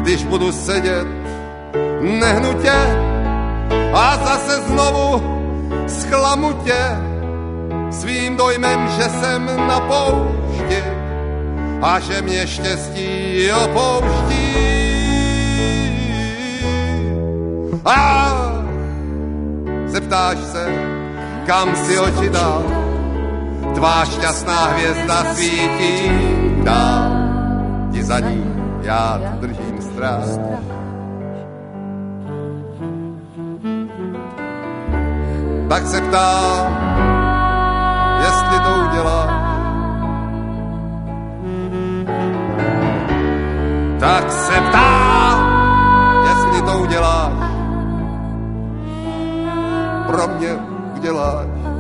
když budu sedět nehnutě a zase znovu zklamu tě svým dojmem, že jsem na poušti a že mě štěstí opouští. A zeptáš se, kam si oči dal, tvá šťastná hvězda svítí dál, ti za ní já držím stráž. Tak se ptám, jestli to uděláš. Tak se ptám, jestli to uděláš. Pro mě uděláš.